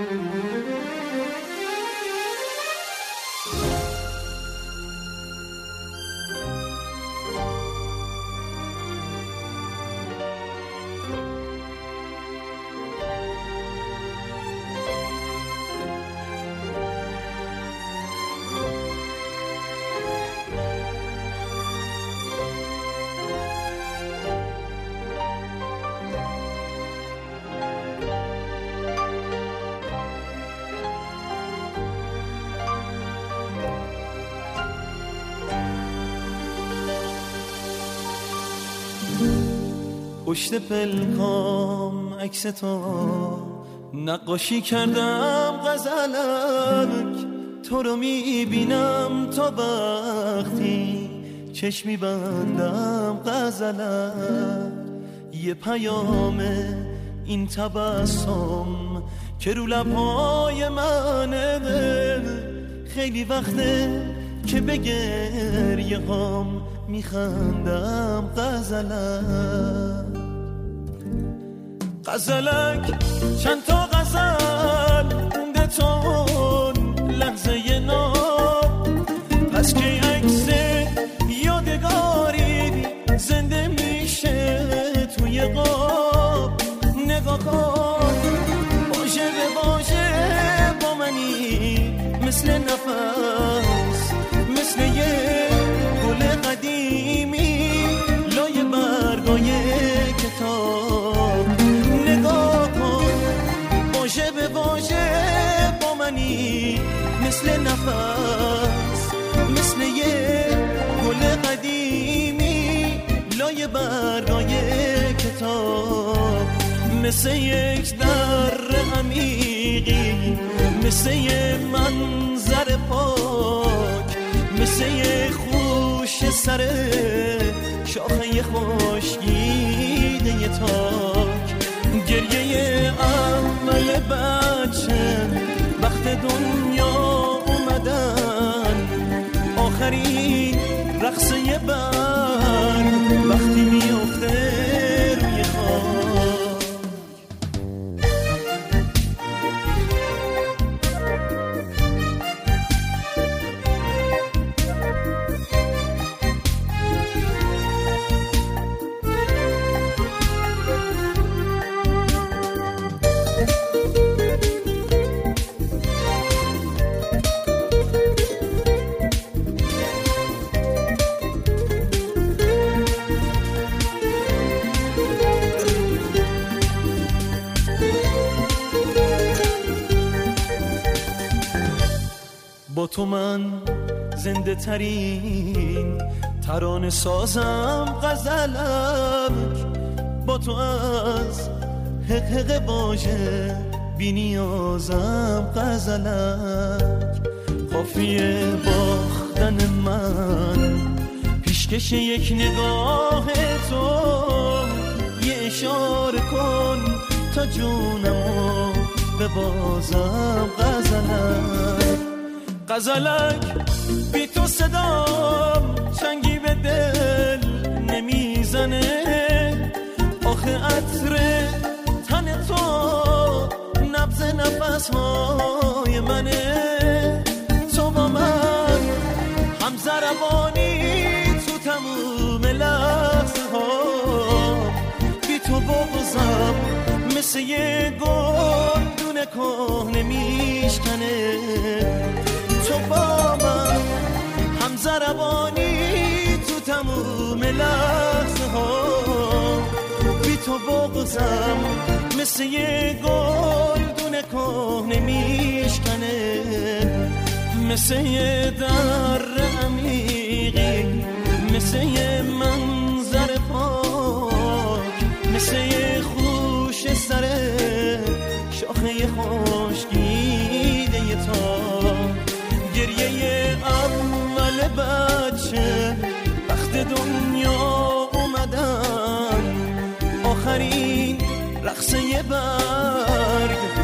پشت پلکام عکس تو نقاشی کردم غزلک، تو رو میبینم تا وقتی چشمی بندم غزلک. یه پیامه این تبسم که رو لبهای منه، خیلی وقته که به گریه هام میخندم غزلک. غزلک چند تا غزل خونده تون لحظه ناب، پس که عکس یادگاری زنده میشه توی قاب. نگاه کن واژه به واژه با منی، مثل نفس، مثل یه گل قدیمی لای برگای کتاب. نگاه کن واژه به واژه با منی، مثل نفس، مثل یه گل قدیمی لای برگای کتاب. مثل یک در عمیقی، مثل یه منظر پاک، مثل یه خوش سر شاخه خشکیده تاک. گریه اول بچه وقت دنیا اومدن، آخرین رقصه برگ وقتی میفته روی خاک. با تو من زنده ترین ترانه سازم غزلک. با تو از حق واژه بی نیازم غزلک. قافیه باختن من پیشکش یک نگاه تو، یه اشاره کن تا جونمو ببازم غزلک. غزلک بی تو صدام چنگی به دل نمیزنه، آخه عطر تن تو نبض نفسهای منه. تو با من هم ضربانی تو تموم لحظه ها، بی تو بغضم مثل یه گلدون کهنه میشکنه. تو با من هم ضربانی تو تموم لحظه ها، بی تو بغضم مثل یه گلدون کهنه میشکنه. مثل یه در عمیقی، مثل یه منظر پاک، مثل یه خوش سر شاخه خشکیده تاک. گریه اول بچه وقت دنیا اومدن، آخرین رقصه برگ